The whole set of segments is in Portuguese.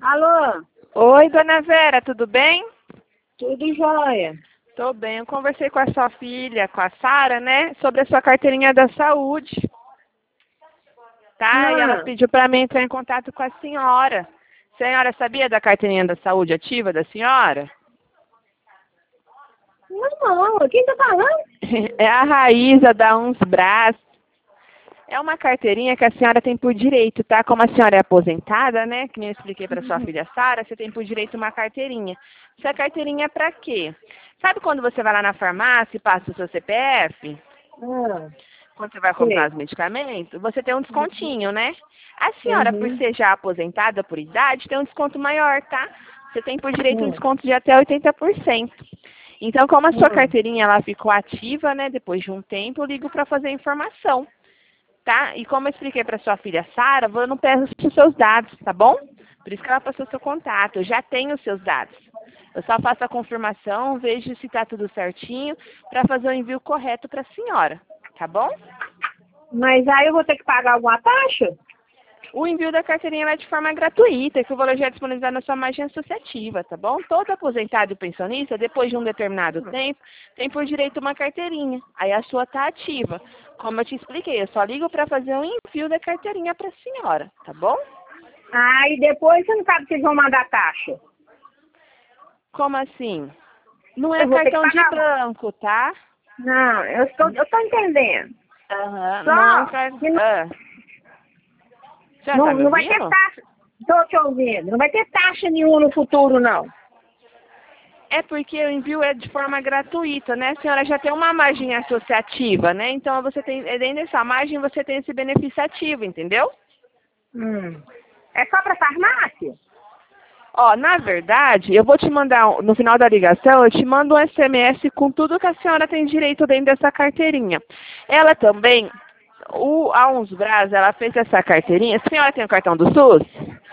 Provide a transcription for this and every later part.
Alô, Oi, dona Vera, tudo bem? tudo jóia? Tô bem. Eu conversei com a sua filha, com a Sara, né, sobre a sua carteirinha da saúde, tá? E ela Não, pediu para mim entrar em contato com a senhora. A senhora sabia da carteirinha da saúde ativa da senhora? não, quem tá falando? É a Raíza da Uns Brás. É uma carteirinha que a senhora tem por direito, tá? Como a senhora é aposentada, né? Que nem eu expliquei para sua filha Sara, você tem por direito uma carteirinha. Essa carteirinha é para quê? Sabe quando você vai lá na farmácia e passa o seu CPF? Ah, Quando você vai comprar sei. os medicamentos, você tem um descontinho, né? A senhora, por Uhum. ser já aposentada por idade, tem um desconto maior, tá? Você tem por direito um Hum, desconto de até 80%. Então, como a sua hum. carteirinha ela ficou ativa, né, depois de um tempo, eu ligo para fazer a informação, tá? E como eu expliquei para sua filha Sara, eu não peço os seus dados, tá bom? Por isso que ela passou seu contato. Eu já tenho os seus dados. Eu só faço a confirmação, vejo se está tudo certinho, para fazer o envio correto para a senhora, tá bom? Mas aí eu vou ter que pagar alguma taxa? O envio da carteirinha é de forma gratuita, que o valor já é disponibilizado na sua margem associativa, tá bom? Todo aposentado e pensionista, depois de um determinado tempo, tem por direito uma carteirinha. Aí a sua está ativa. Como eu te expliquei, eu só ligo para fazer o envio da carteirinha para a senhora, tá bom? Aí depois você não sabe se eles vão mandar taxa. Como assim? Não é Eu vou ter que cartão de pagar. banco, tá? Não, eu tô entendendo. Aham, não é um Só cartão. que não, Já tá não, me não vai ter ouvindo? taxa. Tô te ouvindo. Não vai ter taxa nenhuma no futuro, não. É porque o envio é de forma gratuita, né? A senhora já tem uma margem associativa, né? Então você tem, dentro dessa margem você tem esse benefício ativo, entendeu? É só pra farmácia? Ó, na verdade, eu vou te mandar, no final da ligação, eu te mando um SMS com tudo que a senhora tem direito dentro dessa carteirinha. Ela também, a Uns Brás, ela fez essa carteirinha. A senhora tem o cartão do SUS?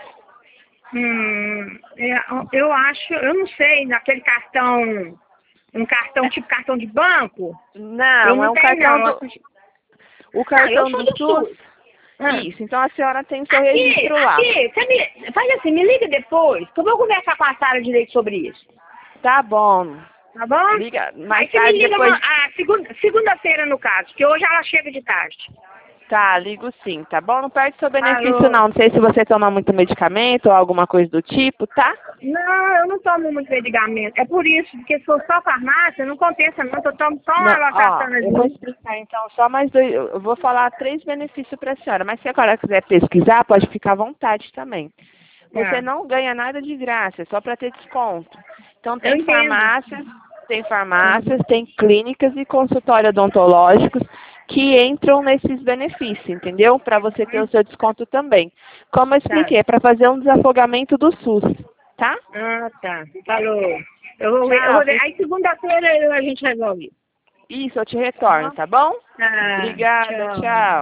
Eu acho, eu não sei, naquele cartão, um cartão tipo cartão de banco, eu Não, é não um tenho cartão não. do, o Não, eu cartão sou do do SUS. SUS. Ah. Isso, então a senhora tem seu Aqui, registro lá. faz assim, me liga depois, que eu vou conversar com a Sara direito sobre isso. Tá bom. Tá bom? Liga Aí mais você me tarde liga depois. segunda-feira, no caso, que hoje ela chega de tarde. Tá, ligo sim, tá bom? Não perde seu benefício Falou. não. Não sei se você toma muito medicamento ou alguma coisa do tipo, tá? Não, eu não tomo muito medicamento. É por isso, porque se for só farmácia, não compensa não, eu tomo só uma Não, ó, eu vou alocaçãozinha. explicar então só mais dois. Eu vou falar 3 benefícios para a senhora, mas se a senhora quiser pesquisar, pode ficar à vontade também. Você Tá. não ganha nada de graça, é só para ter desconto. Então Eu entendo. tem farmácias, tem clínicas e consultórios odontológicos que entram nesses benefícios, entendeu? Para você ter o seu desconto também. Como eu Tá. expliquei, é para fazer um desafogamento do SUS, tá? Ah, tá. Falou. Eu vou Tchau. ver. Aí segunda-feira a gente resolve. Isso, eu te Tá retorno, bom? tá bom? Tá. Obrigada, Tchau. tchau.